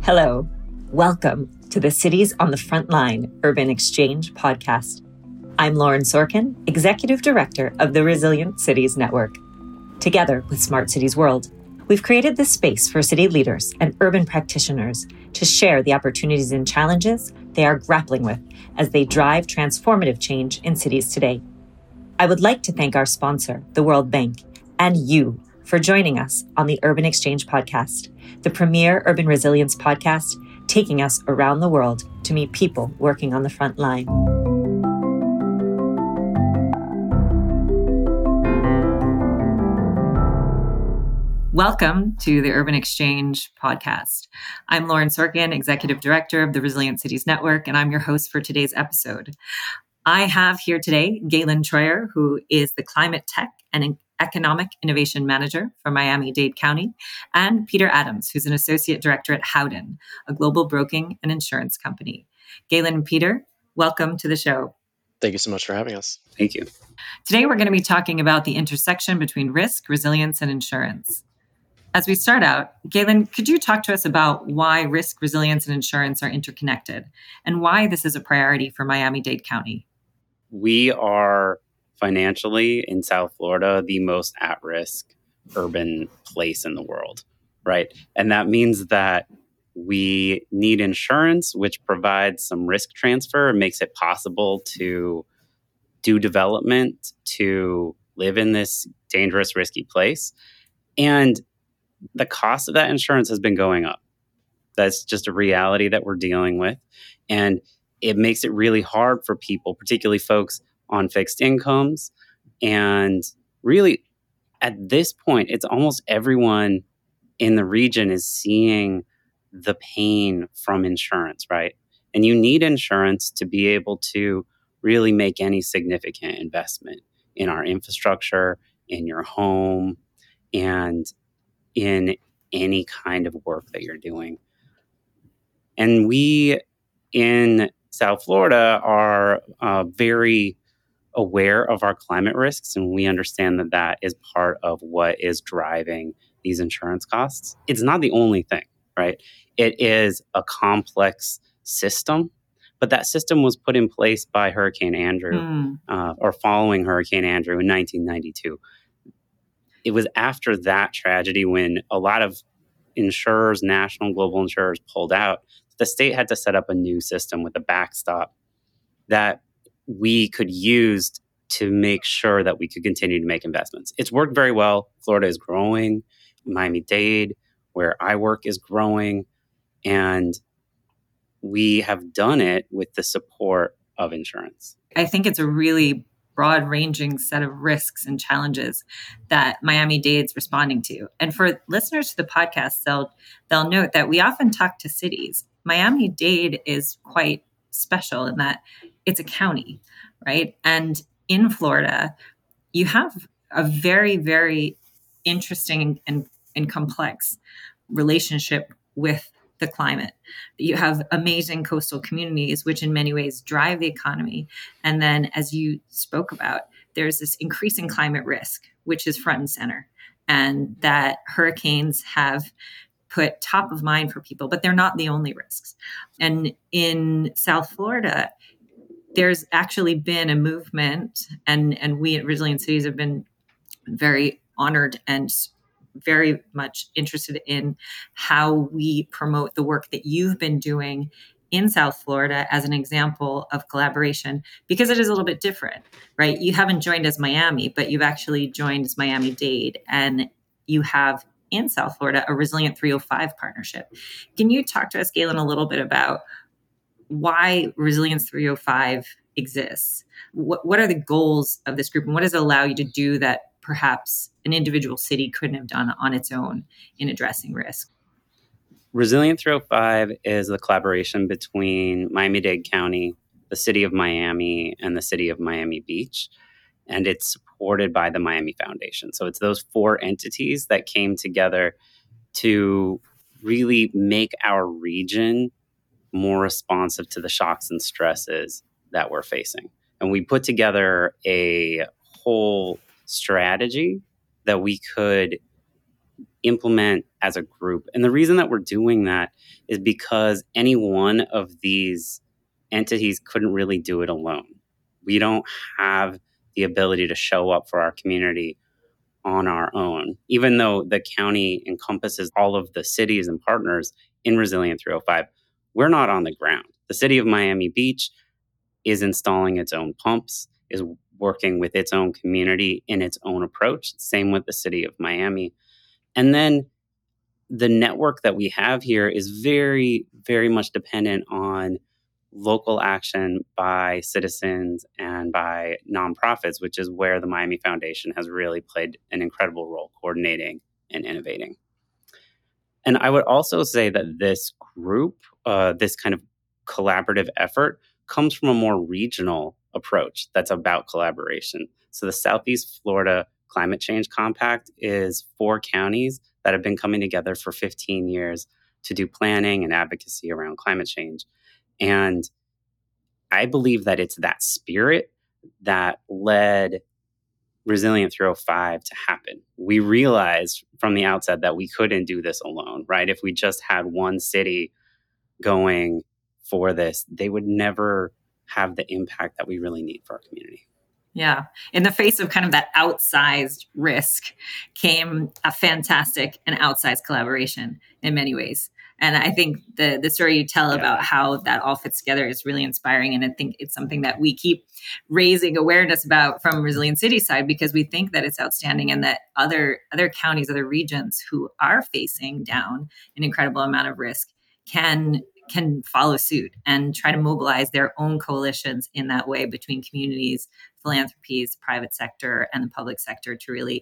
Hello. Welcome to the Cities on the Frontline Urban Exchange podcast. I'm Lauren Sorkin, Executive Director of the Resilient Cities Network. Together with Smart Cities World, we've created this space for city leaders and urban practitioners to share the opportunities and challenges they are grappling with as they drive transformative change in cities today. I would like to thank our sponsor, the World Bank, and you for joining us on the Urban Exchange podcast, the premier urban resilience podcast, taking us around the world to meet people working on the front line. Welcome to the Urban Exchange podcast. I'm Lauren Sorkin, Executive Director of the Resilient Cities Network, and I'm your host for today's episode. I have here today Galen Troyer, who is the Climate Tech and Economic Innovation Manager for Miami-Dade County, and Peter Adams, who's an Associate Director at Howden, a global broking and insurance company. Galen and Peter, welcome to the show. Thank you so much for having us. Thank you. Today, we're going to be talking about the intersection between risk, resilience, and insurance. As we start out, Galen, could you talk to us about why risk, resilience, and insurance are interconnected and why this is a priority for Miami-Dade County? We are financially in South Florida the most at-risk urban place in the world, right? And that means that we need insurance, which provides some risk transfer, makes it possible to do development, to live in this dangerous, risky place. And the cost of that insurance has been going up. That's just a reality that we're dealing with. And it makes it really hard for people, particularly folks on fixed incomes. And really, at this point, it's almost everyone in the region is seeing the pain from insurance, right? And you need insurance to be able to really make any significant investment in our infrastructure, in your home, and in any kind of work that you're doing. And we in South Florida are very aware of our climate risks, and we understand that that is part of what is driving these insurance costs. It's not the only thing, right? It is a complex system, but that system was put in place by Hurricane Andrew or following Hurricane Andrew in 1992. It was after that tragedy when a lot of insurers, national, global insurers pulled out. The state had to set up a new system with a backstop that we could use to make sure that we could continue to make investments. It's worked very well. Florida is growing. Miami-Dade, where I work, is growing. And we have done it with the support of insurance. I think it's a really broad-ranging set of risks and challenges that Miami-Dade's responding to. And for listeners to the podcast, they'll note that we often talk to cities. Miami-Dade is quite special in that it's a county, right? And in Florida, you have a very, very interesting and complex relationship with the climate. You have amazing coastal communities, which in many ways drive the economy. And then, as you spoke about, there's this increasing climate risk, which is front and center, and that hurricanes have put top of mind for people, but they're not the only risks. And in South Florida, there's actually been a movement, and we at Resilient Cities have been very honored and very much interested in how we promote the work that you've been doing in South Florida as an example of collaboration, because it is a little bit different, right? You haven't joined as Miami, but you've actually joined as Miami-Dade, and you have in South Florida a Resilient 305 partnership. Can you talk to us, Galen, a little bit about why Resilience 305 exists? What are the goals of this group, and what does it allow you to do that perhaps an individual city couldn't have done on its own in addressing risk? Resilient 305 is the collaboration between Miami-Dade County, the city of Miami, and the city of Miami Beach. And it's supported by the Miami Foundation. So it's those four entities that came together to really make our region more responsive to the shocks and stresses that we're facing. And we put together a whole strategy that we could implement as a group. And the reason that we're doing that is because any one of these entities couldn't really do it alone. We don't have the ability to show up for our community on our own, even though the county encompasses all of the cities and partners in Resilient 305. We're not on the ground. The city of Miami Beach is installing its own pumps, is working with its own community in its own approach. Same with the city of Miami. And then the network that we have here is very, very much dependent on local action by citizens and by nonprofits, which is where the Miami Foundation has really played an incredible role coordinating and innovating. And I would also say that this group, this kind of collaborative effort, comes from a more regional approach that's about collaboration. So the Southeast Florida Climate Change Compact is 4 counties that have been coming together for 15 years to do planning and advocacy around climate change. And I believe that it's that spirit that led Resilient 305 to happen. We realized from the outset that we couldn't do this alone, right? If we just had one city going for this, they would never have the impact that we really need for our community. Yeah. In the face of kind of that outsized risk came a fantastic and outsized collaboration in many ways. And I think the story you tell about how that all fits together is really inspiring. And I think it's something that we keep raising awareness about from Resilient City side, because we think that it's outstanding and that other counties, other regions who are facing down an incredible amount of risk can follow suit and try to mobilize their own coalitions in that way between communities, philanthropies, private sector, and the public sector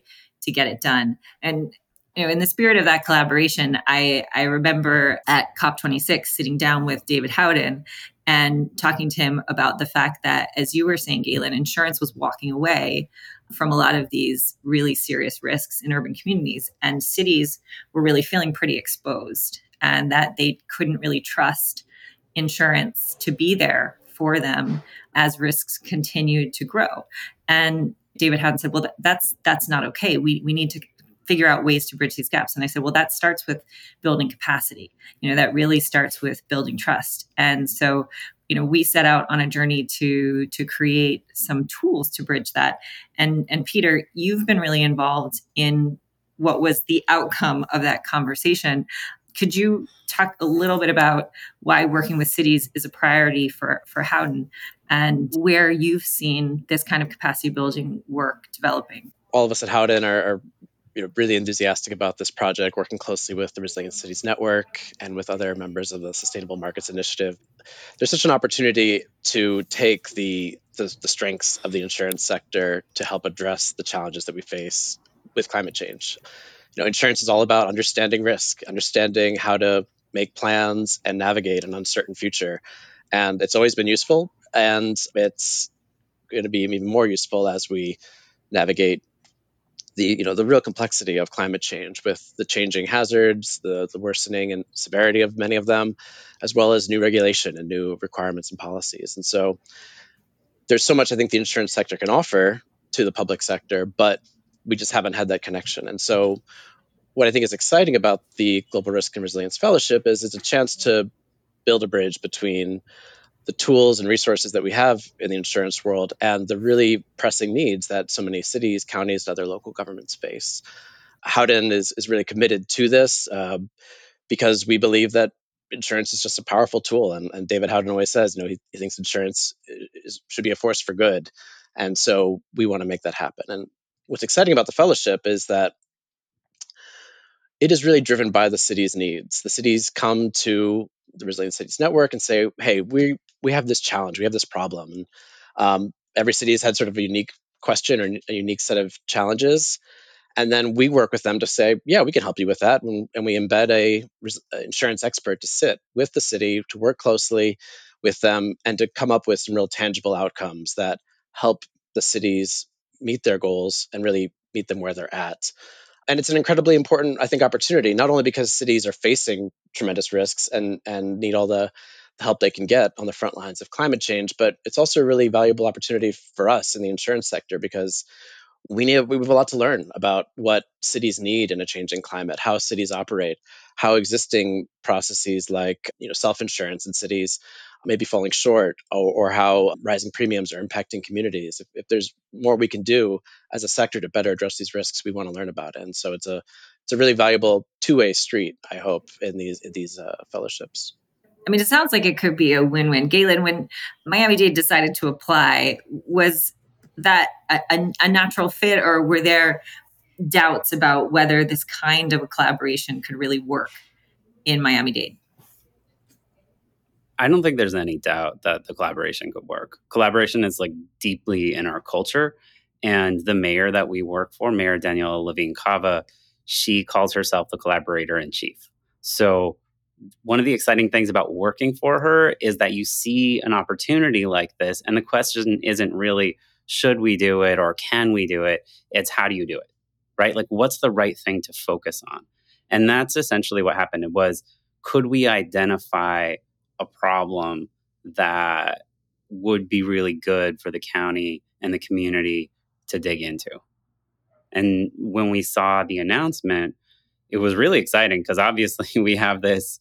to get it done. And in the spirit of that collaboration, I remember at COP26 sitting down with David Howden and talking to him about the fact that, as you were saying, Galen, insurance was walking away from a lot of these really serious risks in urban communities, and cities were really feeling pretty exposed, and that they couldn't really trust insurance to be there for them as risks continued to grow. And David Howden said, well, that's not okay. We need to figure out ways to bridge these gaps. And I said, well, that starts with building capacity. That really starts with building trust. And so, we set out on a journey to create some tools to bridge that. And Peter, you've been really involved in what was the outcome of that conversation. Could you talk a little bit about why working with cities is a priority for Howden and where you've seen this kind of capacity building work developing? All of us at Howden are really enthusiastic about this project, working closely with the Resilient Cities Network and with other members of the Sustainable Markets Initiative. There's such an opportunity to take the strengths of the insurance sector to help address the challenges that we face with climate change. Insurance is all about understanding risk, understanding how to make plans and navigate an uncertain future. And it's always been useful, and it's going to be even more useful as we navigate the real complexity of climate change, with the changing hazards, the worsening and severity of many of them, as well as new regulation and new requirements and policies. And so there's so much I think the insurance sector can offer to the public sector, but we just haven't had that connection. And so what I think is exciting about the Global Risk and Resilience Fellowship is it's a chance to build a bridge between the tools and resources that we have in the insurance world and the really pressing needs that so many cities, counties, and other local governments face. Howden is really committed to this because we believe that insurance is just a powerful tool. And David Howden always says, he thinks insurance should be a force for good. And so we want to make that happen. And what's exciting about the fellowship is that it is really driven by the city's needs. The cities come to the Resilient Cities Network and say, hey, we have this challenge, we have this problem. And every city has had sort of a unique question or a unique set of challenges. And then we work with them to say, yeah, we can help you with that. And we embed a insurance expert to sit with the city, to work closely with them and to come up with some real tangible outcomes that help the cities meet their goals and really meet them where they're at. And it's an incredibly important, I think, opportunity, not only because cities are facing tremendous risks and need all the help they can get on the front lines of climate change, but it's also a really valuable opportunity for us in the insurance sector because we have a lot to learn about what cities need in a changing climate, how cities operate, how existing processes like self-insurance in cities may be falling short, or how rising premiums are impacting communities. If there's more we can do as a sector to better address these risks, we want to learn about it. And so it's a really valuable two-way street, I hope, in these fellowships. I mean, it sounds like it could be a win-win. Galen, when Miami-Dade decided to apply, was that a natural fit, or were there doubts about whether this kind of a collaboration could really work in Miami-Dade? I don't think there's any doubt that the collaboration could work. Collaboration is like deeply in our culture. And the mayor that we work for, Mayor Daniela Levine Cava, she calls herself the collaborator in chief. So one of the exciting things about working for her is that you see an opportunity like this. And the question isn't really, should we do it or can we do it? It's how do you do it, right? Like, what's the right thing to focus on? And that's essentially what happened. It was, could we identify a problem that would be really good for the county and the community to dig into? And when we saw the announcement, it was really exciting because obviously we have this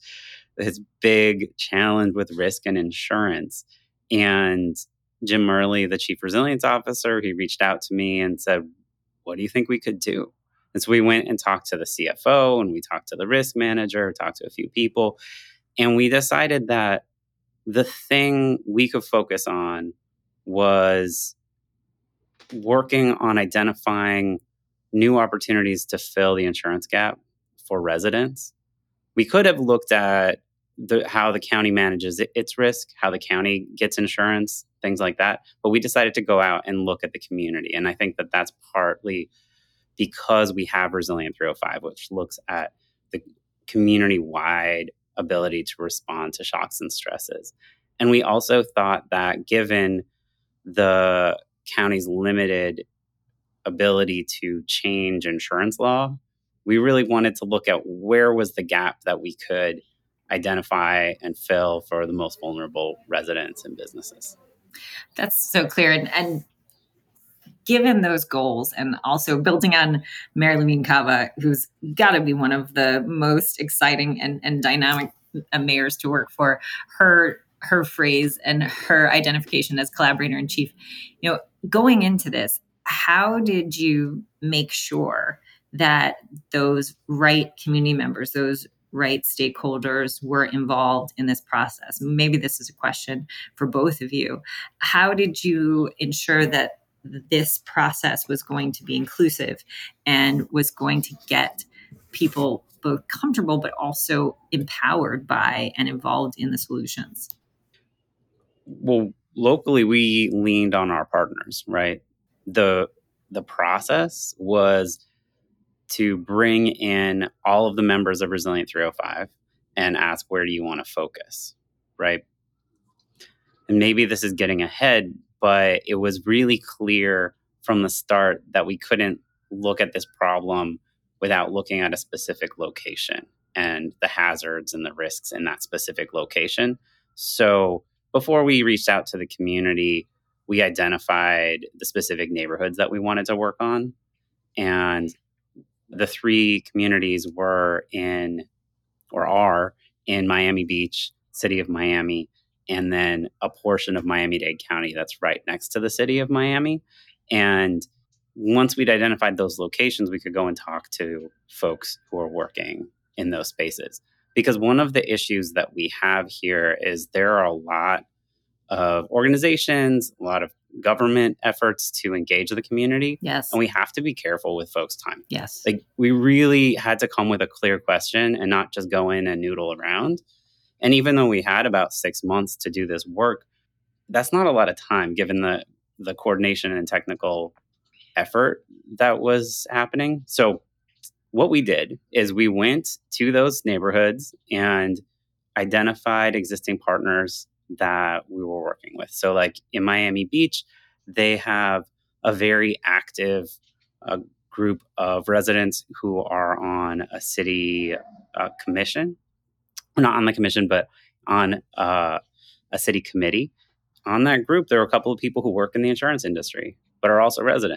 big challenge with risk and insurance. And Jim Murley, the chief resilience officer, he reached out to me and said, what do you think we could do? And so we went and talked to the CFO, and we talked to the risk manager, talked to a few people. And we decided that the thing we could focus on was working on identifying new opportunities to fill the insurance gap for residents. We could have looked at how the county manages its risk, how the county gets insurance, things like that. But we decided to go out and look at the community. And I think that that's partly because we have Resilient 305, which looks at the community-wide ability to respond to shocks and stresses. And we also thought that given the county's limited ability to change insurance law, we really wanted to look at where was the gap that we could identify and fill for the most vulnerable residents and businesses. That's so clear. And given those goals, and also building on Mayor Levine Cava, who's got to be one of the most exciting and dynamic mayors to work for, her phrase and her identification as collaborator in chief, going into this, how did you make sure that those right community members, those right stakeholders were involved in this process? Maybe this is a question for both of you. How did you ensure that this process was going to be inclusive and was going to get people both comfortable but also empowered by and involved in the solutions? Well, locally, we leaned on our partners, right? The process was to bring in all of the members of Resilient 305 and ask, where do you want to focus, right? And maybe this is getting ahead, but it was really clear from the start that we couldn't look at this problem without looking at a specific location and the hazards and the risks in that specific location. So before we reached out to the community, we identified the specific neighborhoods that we wanted to work on. And the three communities were are in Miami Beach, City of Miami, and then a portion of Miami-Dade County that's right next to the city of Miami. And once we'd identified those locations, we could go and talk to folks who are working in those spaces. Because one of the issues that we have here is there are a lot of organizations, a lot of government efforts to engage the community. Yes. And we have to be careful with folks' time. Yes. Like, we really had to come with a clear question and not just go in and noodle around. And even though we had about 6 months to do this work, that's not a lot of time given the coordination and technical effort that was happening. So what we did is we went to those neighborhoods and identified existing partners that we were working with. So like in Miami Beach, they have a very active group of residents who are on a city commission. Not on the commission, but on a city committee. On that group, there are a couple of people who work in the insurance industry, but are also residents.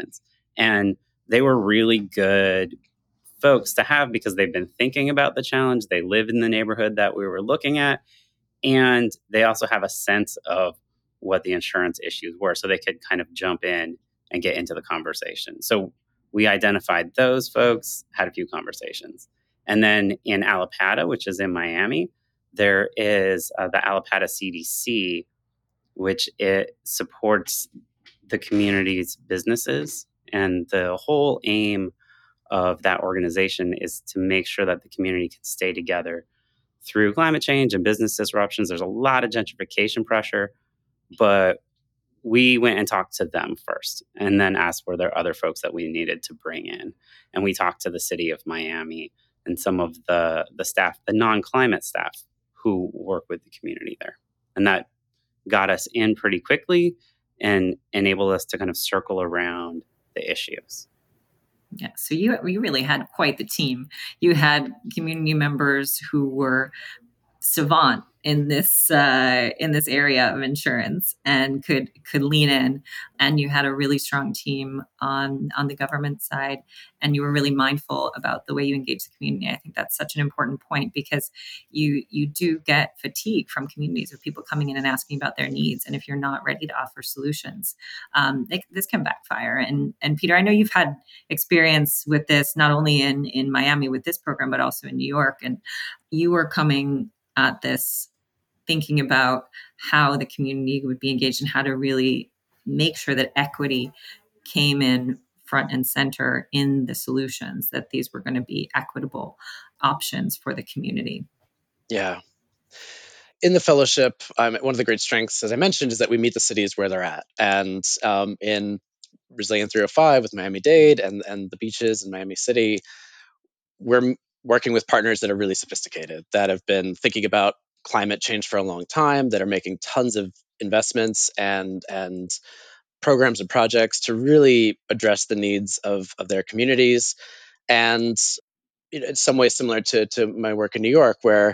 And they were really good folks to have because they've been thinking about the challenge. They live in the neighborhood that we were looking at. And they also have a sense of what the insurance issues were. So they could kind of jump in and get into the conversation. So we identified those folks, had a few conversations. And then in Allapattah, which is in Miami, there is the Allapattah CDC, which it supports the community's businesses. And the whole aim of that organization is to make sure that the community can stay together through climate change and business disruptions. There's a lot of gentrification pressure, but we went and talked to them first and then asked were there other folks that we needed to bring in. And we talked to the city of Miami and some of the staff, the non-climate staff who work with the community there. And that got us in pretty quickly and enabled us to kind of circle around the issues. Yeah, so you really had quite the team. You had community members who were savant in this area of insurance and could lean in, and you had a really strong team on the government side, and you were really mindful about the way you engage the community. I think that's such an important point because you do get fatigue from communities of people coming in and asking about their needs, and if you're not ready to offer solutions, this can backfire. And Peter, I know you've had experience with this not only in Miami with this program but also in New York, and you were coming at this thinking about how the community would be engaged and how to really make sure that equity came in front and center in the solutions, that these were going to be equitable options for the community. Yeah. In the fellowship, one of the great strengths, as I mentioned, is that we meet the cities where they're at. And in Resilient 305 with Miami-Dade and the beaches in Miami City, we're working with partners that are really sophisticated, that have been thinking about climate change for a long time, that are making tons of investments and programs and projects to really address the needs of their communities. And in some ways similar to my work in New York, where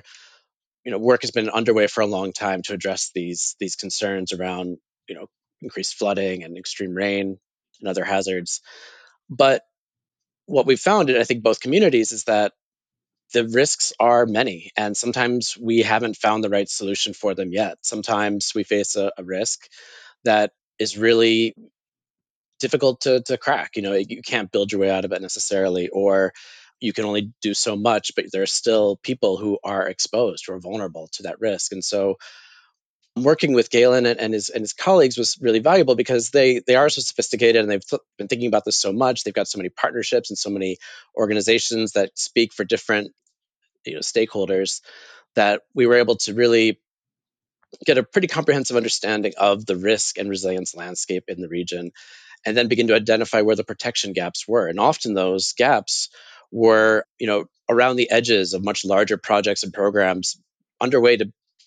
work has been underway for a long time to address these concerns around increased flooding and extreme rain and other hazards. But what we've found in, I think, both communities is that the risks are many, and sometimes we haven't found the right solution for them yet. Sometimes we face a risk that is really difficult to crack. You can't build your way out of it necessarily, or you can only do so much, but there are still people who are exposed, who are vulnerable to that risk. And so working with Galen and his colleagues was really valuable because they are so sophisticated, and they've been thinking about this so much. They've got so many partnerships and so many organizations that speak for different stakeholders, that we were able to really get a pretty comprehensive understanding of the risk and resilience landscape in the region, and then begin to identify where the protection gaps were. And often those gaps were, around the edges of much larger projects and programs underway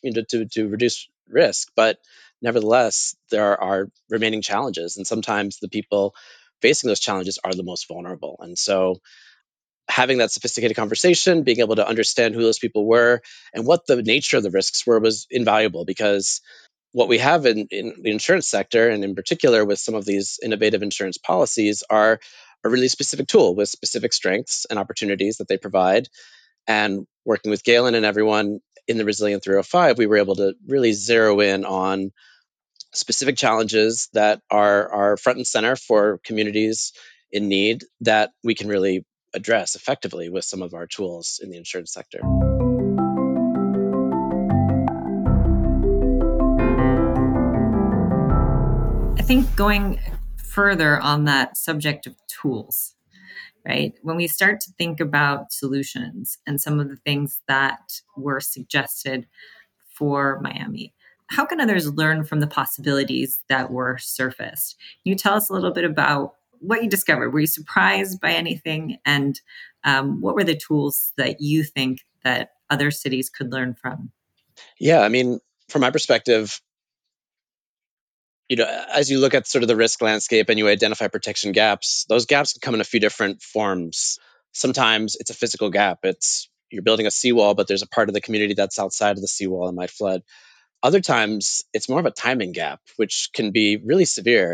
to reduce risk. But nevertheless, there are remaining challenges, and sometimes the people facing those challenges are the most vulnerable. And so having that sophisticated conversation, being able to understand who those people were and what the nature of the risks were, was invaluable, because what we have in the insurance sector, and in particular with some of these innovative insurance policies, are a really specific tool with specific strengths and opportunities that they provide. And working with Galen and everyone in the Resilient 305, we were able to really zero in on specific challenges that are front and center for communities in need, that we can really address effectively with some of our tools in the insurance sector. I think going further on that subject of tools, right? When we start to think about solutions and some of the things that were suggested for Miami, how can others learn from the possibilities that were surfaced? Can you tell us a little bit about what you discovered? Were you surprised by anything? And what were the tools that you think that other cities could learn from? Yeah, from my perspective, as you look at sort of the risk landscape and you identify protection gaps, those gaps can come in a few different forms. Sometimes it's a physical gap. It's you're building a seawall, but there's a part of the community that's outside of the seawall and might flood. Other times, it's more of a timing gap, which can be really severe.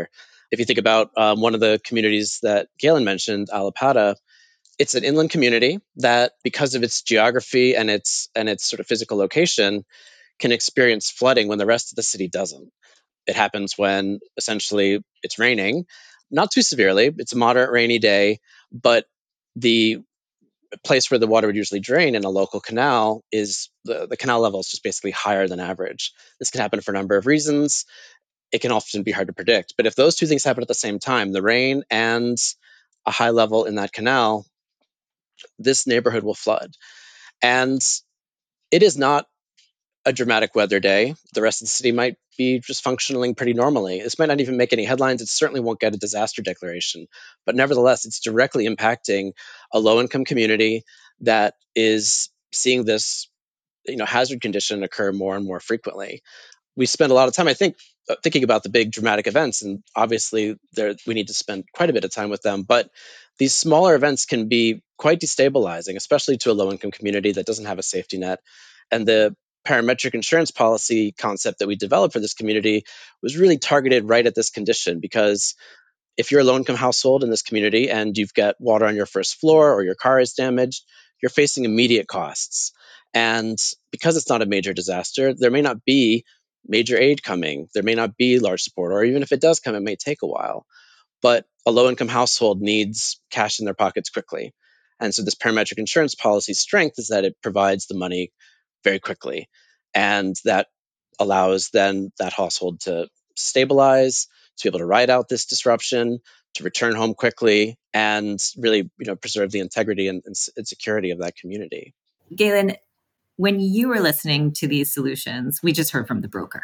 If you think about one of the communities that Galen mentioned, Allapattah, it's an inland community that, because of its geography and its sort of physical location, can experience flooding when the rest of the city doesn't. It happens when essentially it's raining, not too severely. It's a moderate rainy day, but the place where the water would usually drain in a local canal is the canal level is just basically higher than average. This can happen for a number of reasons. It can often be hard to predict. But if those two things happen at the same time, the rain and a high level in that canal, this neighborhood will flood. And it is not a dramatic weather day. The rest of the city might be just functioning pretty normally. This might not even make any headlines. It certainly won't get a disaster declaration. But nevertheless, it's directly impacting a low-income community that is seeing this, hazard condition occur more and more frequently. We spend a lot of time, I think, thinking about the big dramatic events, and obviously we need to spend quite a bit of time with them. But these smaller events can be quite destabilizing, especially to a low-income community that doesn't have a safety net. And the parametric insurance policy concept that we developed for this community was really targeted right at this condition, because if you're a low-income household in this community and you've got water on your first floor or your car is damaged, you're facing immediate costs. And because it's not a major disaster, there may not be major aid coming. There may not be large support, or even if it does come, it may take a while. But a low-income household needs cash in their pockets quickly. And so this parametric insurance policy's strength is that it provides the money very quickly. And that allows then that household to stabilize, to be able to ride out this disruption, to return home quickly, and really, preserve the integrity and security of that community. Galen, when you were listening to these solutions, we just heard from the broker.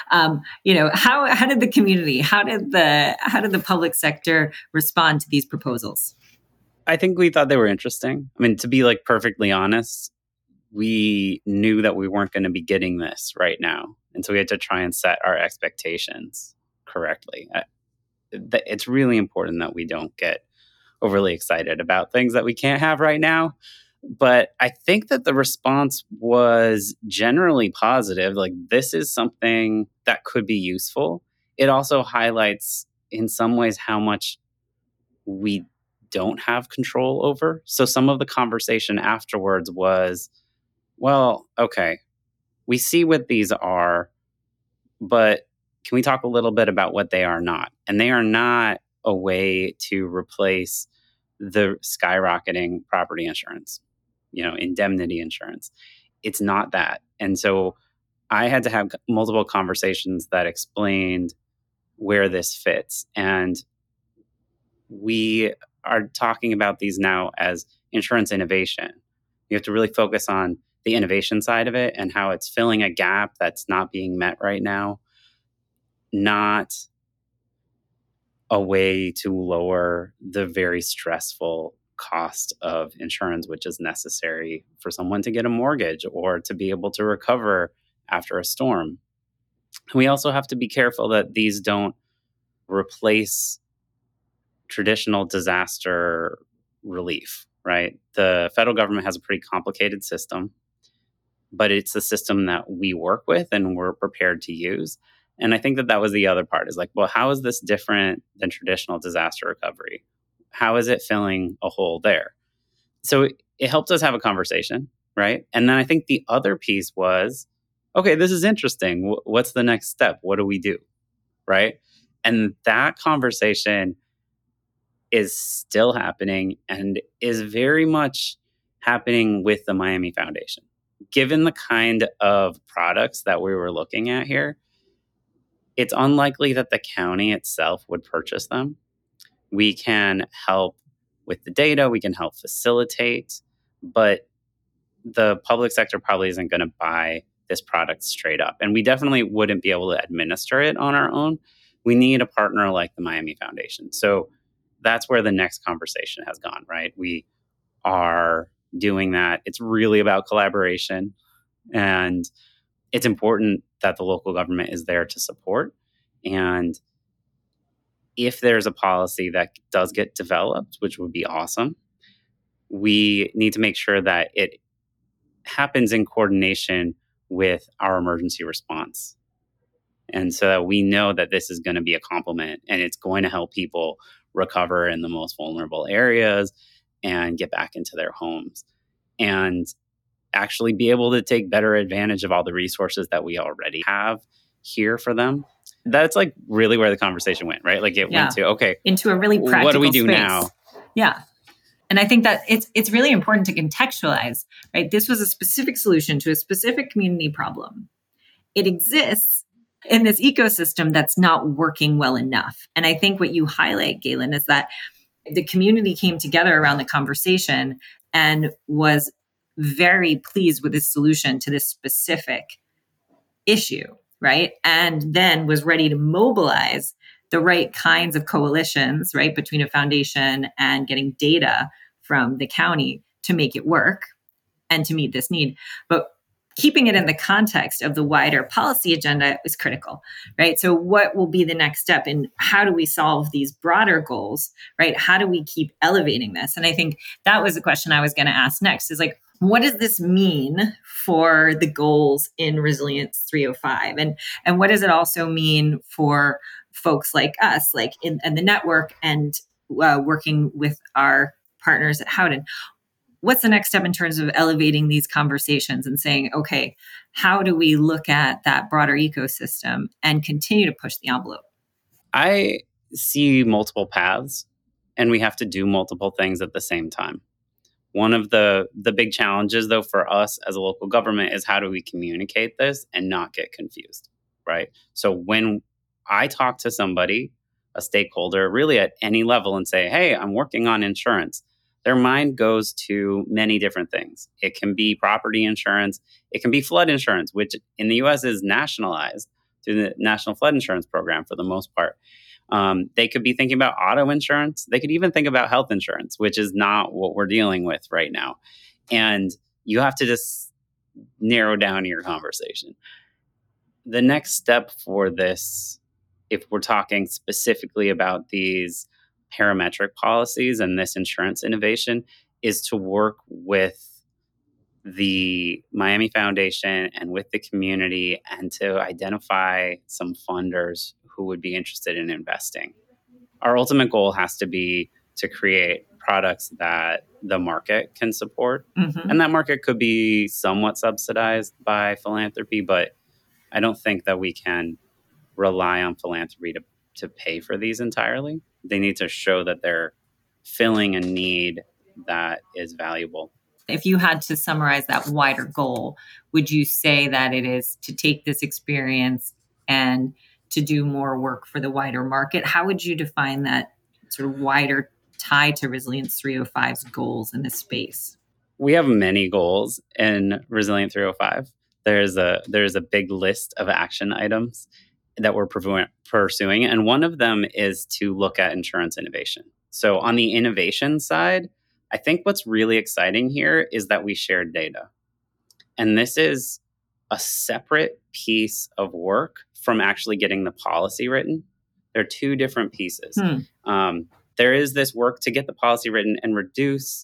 How did the community, how did the public sector respond to these proposals? I think we thought they were interesting. I mean, to be perfectly honest, we knew that we weren't going to be getting this right now. And so we had to try and set our expectations correctly. It's really important that we don't get overly excited about things that we can't have right now. But I think that the response was generally positive. This is something that could be useful. It also highlights in some ways how much we don't have control over. So some of the conversation afterwards was, well, okay, we see what these are, but can we talk a little bit about what they are not? And they are not a way to replace the skyrocketing property insurance, indemnity insurance. It's not that. And so I had to have multiple conversations that explained where this fits. And we are talking about these now as insurance innovation. You have to really focus on the innovation side of it and how it's filling a gap that's not being met right now, not a way to lower the very stressful cost of insurance, which is necessary for someone to get a mortgage or to be able to recover after a storm. We also have to be careful that these don't replace traditional disaster relief, right? The federal government has a pretty complicated system, but it's a system that we work with and we're prepared to use. And I think that was the other part is well, how is this different than traditional disaster recovery? How is it filling a hole there? So it helped us have a conversation, right? And then I think the other piece was, okay, this is interesting. What's the next step? What do we do? Right? And that conversation is still happening and is very much happening with the Miami Foundation. Given the kind of products that we were looking at here, it's unlikely that the county itself would purchase them. We can help with the data, we can help facilitate, but the public sector probably isn't going to buy this product straight up. And we definitely wouldn't be able to administer it on our own. We need a partner like the Miami Foundation. So that's where the next conversation has gone, right? We are doing that. It's really about collaboration. And it's important that the local government is there to support. And if there's a policy that does get developed, which would be awesome, we need to make sure that it happens in coordination with our emergency response. And so that we know that this is going to be a complement and it's going to help people recover in the most vulnerable areas and get back into their homes and actually be able to take better advantage of all the resources that we already have here for them. That's like really where the conversation went, right? Like it went to, okay, into a really practical what do we do space. now? Yeah. And I think that it's really important to contextualize, right? This was a specific solution to a specific community problem. It exists in this ecosystem that's not working well enough. And I think what you highlight, Galen, is that the community came together around the conversation and was very pleased with this solution to this specific issue, right? And then was ready to mobilize the right kinds of coalitions, right, between a foundation and getting data from the county to make it work and to meet this need. But keeping it in the context of the wider policy agenda is critical, right? So what will be the next step in how do we solve these broader goals, right? How do we keep elevating this? And I think that was the question I was going to ask next is like, what does this mean for the goals in Resilience 305? And what does it also mean for folks like us, like in the network and working with our partners at Howden? What's the next step in terms of elevating these conversations and saying, okay, how do we look at that broader ecosystem and continue to push the envelope? I see multiple paths, and we have to do multiple things at the same time. One of the big challenges, though, for us as a local government is how do we communicate this and not get confused, right? So when I talk to somebody, a stakeholder, really at any level, and say, hey, I'm working on insurance, their mind goes to many different things. It can be property insurance. It can be flood insurance, which in the U.S. is nationalized through the National Flood Insurance Program for the most part. They could be thinking about auto insurance. They could even think about health insurance, which is not what we're dealing with right now. And you have to just narrow down your conversation. The next step for this, if we're talking specifically about these parametric policies and this insurance innovation, is to work with the Miami Foundation and with the community and to identify some funders who would be interested in investing. Our ultimate goal has to be to create products that the market can support. Mm-hmm. And that market could be somewhat subsidized by philanthropy, but I don't think that we can rely on philanthropy to pay for these entirely. They need to show that they're filling a need that is valuable. If you had to summarize that wider goal, would you say that it is to take this experience and to do more work for the wider market? How would you define that sort of wider tie to Resilience 305's goals in this space? We have many goals in Resilient 305. There's a big list of action items that we're pursuing, and one of them is to look at insurance innovation. So on the innovation side, I think what's really exciting here is that we share data. And this is a separate piece of work from actually getting the policy written. There are two different pieces. There is this work to get the policy written and reduce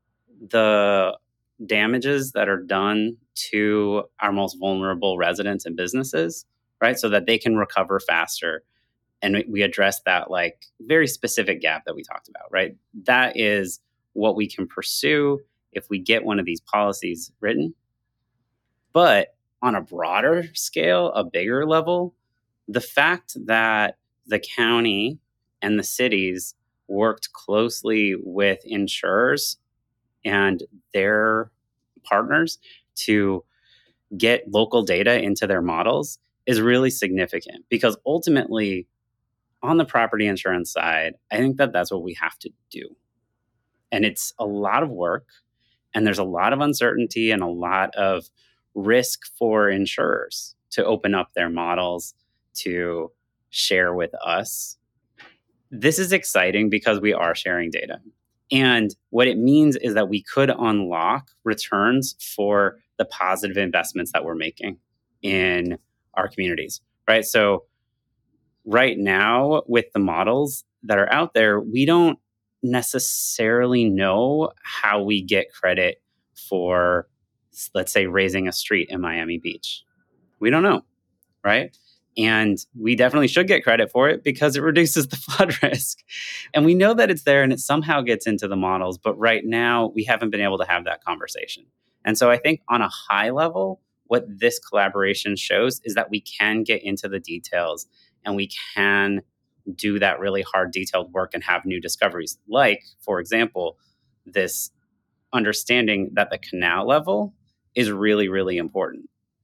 the damages that are done to our most vulnerable residents and businesses, right? So that they can recover faster. And we address that like very specific gap that we talked about, right? That is what we can pursue if we get one of these policies written. But on a broader scale, a bigger level, the fact that the county and the cities worked closely with insurers and their partners to get local data into their models is really significant, because ultimately on the property insurance side, I think that that's what we have to do. And it's a lot of work, and there's a lot of uncertainty and a lot of risk for insurers to open up their models to share with us. This is exciting because we are sharing data. And what it means is that we could unlock returns for the positive investments that we're making in our communities, right? So right now, with the models that are out there, we don't necessarily know how we get credit for, let's say, raising a street in Miami Beach. We don't know, right? And we definitely should get credit for it because it reduces the flood risk. And we know that it's there and it somehow gets into the models. But right now, we haven't been able to have that conversation. And so I think on a high level, what this collaboration shows is that we can get into the details and we can do that really hard, detailed work and have new discoveries. Like, for example, this understanding that the canal level is really, really important.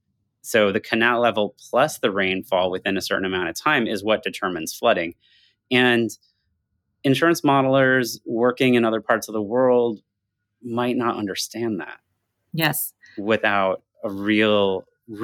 So the canal level plus the rainfall within a certain amount of time is what determines flooding. And insurance modelers working in other parts of the world might not understand that. Yes. Without a real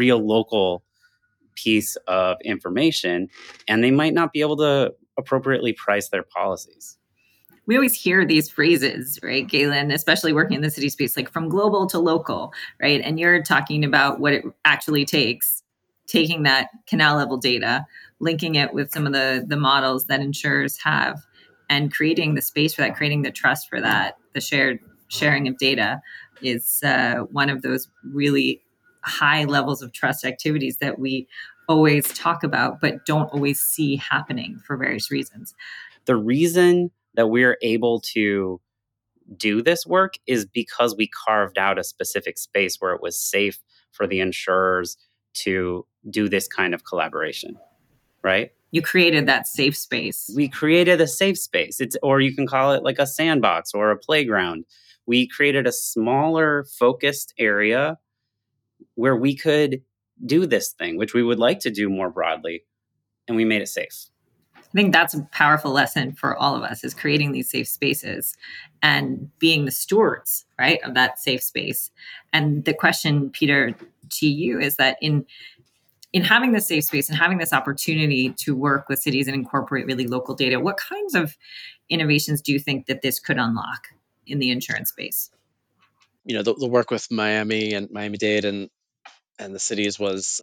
local piece of information, and they might not be able to appropriately price their policies. We always hear these phrases, right, Galen, especially working in the city space, like from global to local, right? And you're talking about what it actually takes, taking that canal level data, linking it with some of the models that insurers have, and creating the space for that, creating the trust for that. The sharing of data is one of those really high levels of trust activities that we always talk about, but don't always see happening for various reasons. The reason that we're able to do this work is because we carved out a specific space where it was safe for the insurers to do this kind of collaboration, right? You created that safe space. We created a safe space. Or you can call it like a sandbox or a playground. We created a smaller focused area where we could do this thing, which we would like to do more broadly, and we made it safe. I think that's a powerful lesson for all of us, is creating these safe spaces and being the stewards, right, of that safe space. And the question, Peter, to you is that in having this safe space and having this opportunity to work with cities and incorporate really local data, what kinds of innovations do you think that this could unlock in the insurance space? The work with Miami and Miami-Dade and the cities was,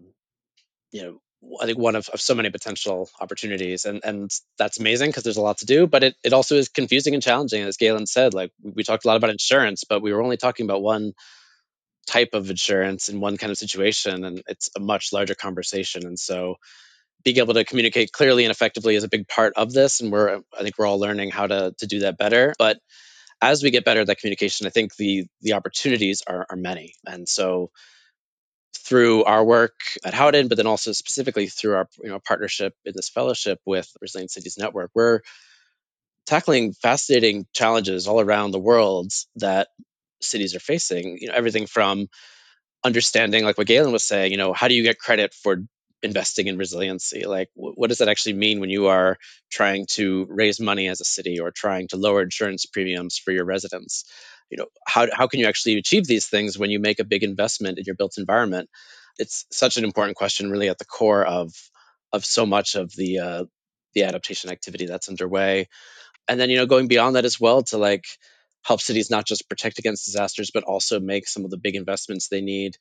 I think one of so many potential opportunities, and that's amazing because there's a lot to do, but it also is confusing and challenging. As Galen said, like we talked a lot about insurance, but we were only talking about one type of insurance in one kind of situation, and it's a much larger conversation. And so being able to communicate clearly and effectively is a big part of this, and I think we're all learning how to do that better. But as we get better at that communication, I think the opportunities are many. And so through our work at Howden, but then also specifically through our partnership in this fellowship with Resilient Cities Network, we're tackling fascinating challenges all around the world that cities are facing. Everything from understanding, like what Galen was saying, how do you get credit for investing in resiliency? Like, what does that actually mean when you are trying to raise money as a city or trying to lower insurance premiums for your residents? How can you actually achieve these things when you make a big investment in your built environment? It's such an important question, really at the core of so much of the adaptation activity that's underway. And then, going beyond that as well to like help cities not just protect against disasters, but also make some of the big investments they need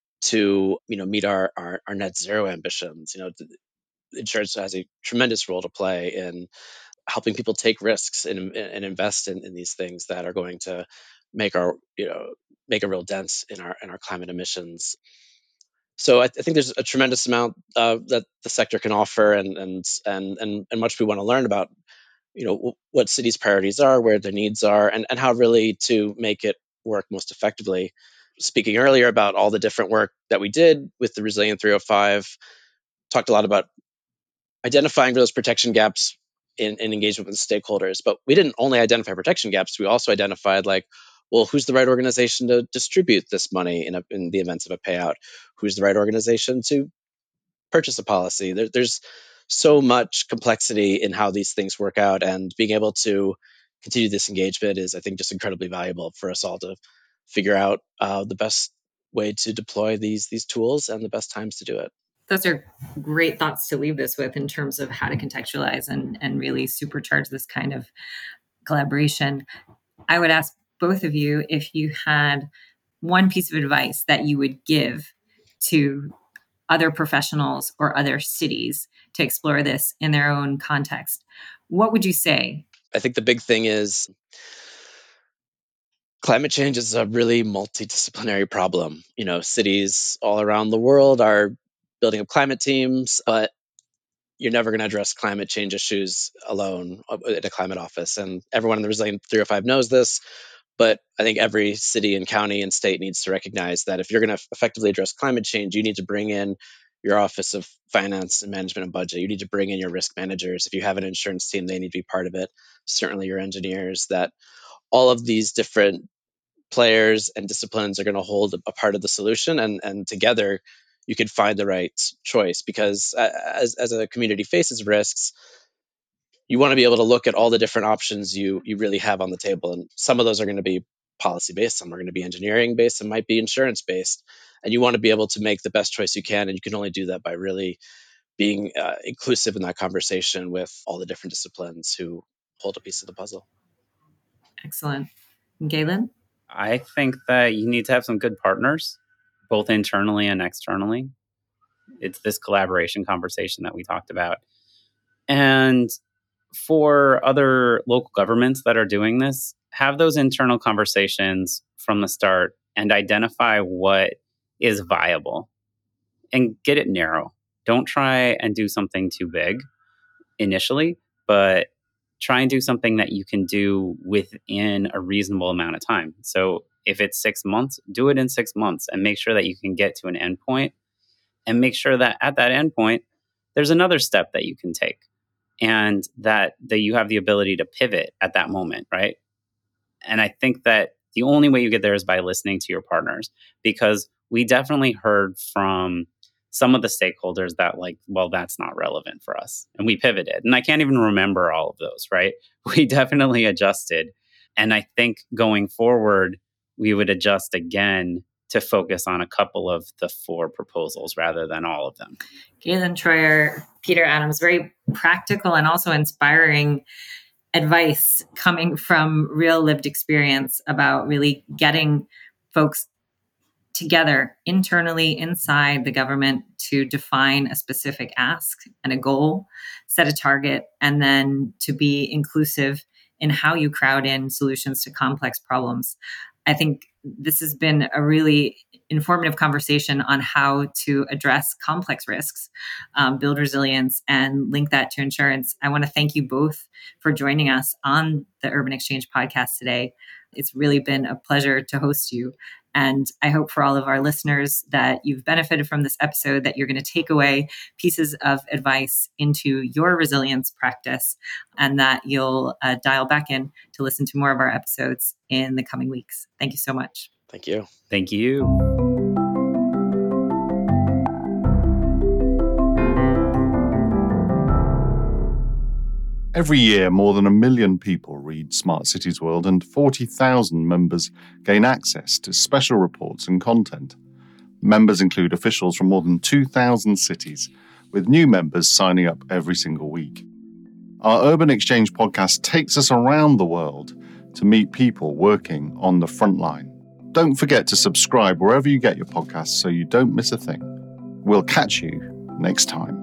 to meet our net zero ambitions. Insurance has a tremendous role to play in helping people take risks and invest in these things that are going to make our make a real dent in our climate emissions. So I think there's a tremendous amount that the sector can offer, and much we want to learn about what cities' priorities are, where their needs are, and how really to make it work most effectively. Speaking earlier about all the different work that we did with the Resilient 305, talked a lot about identifying those protection gaps in engagement with stakeholders. But we didn't only identify protection gaps, we also identified well, who's the right organization to distribute this money in the event of a payout? Who's the right organization to purchase a policy? There's so much complexity in how these things work out, and being able to continue this engagement is, I think, just incredibly valuable for us all to figure out the best way to deploy these tools and the best times to do it. Those are great thoughts to leave this with in terms of how to contextualize and really supercharge this kind of collaboration. I would ask both of you if you had one piece of advice that you would give to other professionals or other cities to explore this in their own context. What would you say? I think the big thing is climate change is a really multidisciplinary problem. Cities all around the world are building up climate teams, but you're never going to address climate change issues alone at a climate office. And everyone in the Resilient 305 knows this. But I think every city and county and state needs to recognize that if you're going to effectively address climate change, you need to bring in your Office of Finance and Management and Budget. You need to bring in your risk managers. If you have an insurance team, they need to be part of it. Certainly your engineers, that all of these different players and disciplines are going to hold a part of the solution. And together you could find the right choice, because as a community faces risks, you want to be able to look at all the different options you really have on the table. And some of those are going to be policy based, some are going to be engineering based, some might be insurance based. And you want to be able to make the best choice you can. And you can only do that by really being inclusive in that conversation with all the different disciplines who hold a piece of the puzzle. Excellent. Galen? I think that you need to have some good partners, both internally and externally. It's this collaboration conversation that we talked about. And for other local governments that are doing this, have those internal conversations from the start and identify what is viable and get it narrow. Don't try and do something too big initially, but try and do something that you can do within a reasonable amount of time. So if it's 6 months, do it in 6 months and make sure that you can get to an endpoint, and make sure that at that endpoint, there's another step that you can take, and that you have the ability to pivot at that moment, right? And I think that the only way you get there is by listening to your partners, because we definitely heard from some of the stakeholders that well, that's not relevant for us. And we pivoted. And I can't even remember all of those, right? We definitely adjusted. And I think going forward, we would adjust again to focus on a couple of the 4 proposals rather than all of them. Galen Troyer, Peter Adams, very practical and also inspiring advice coming from real lived experience about really getting folks together internally inside the government to define a specific ask and a goal, set a target, and then to be inclusive in how you crowd in solutions to complex problems. I think this has been a really informative conversation on how to address complex risks, build resilience, and link that to insurance. I want to thank you both for joining us on the Urban Exchange podcast today. It's really been a pleasure to host you. And I hope for all of our listeners that you've benefited from this episode, that you're going to take away pieces of advice into your resilience practice, and that you'll dial back in to listen to more of our episodes in the coming weeks. Thank you so much. Thank you. Thank you. Every year, more than 1 million people read Smart Cities World, and 40,000 members gain access to special reports and content. Members include officials from more than 2,000 cities, with new members signing up every single week. Our Urban Exchange podcast takes us around the world to meet people working on the front line. Don't forget to subscribe wherever you get your podcasts so you don't miss a thing. We'll catch you next time.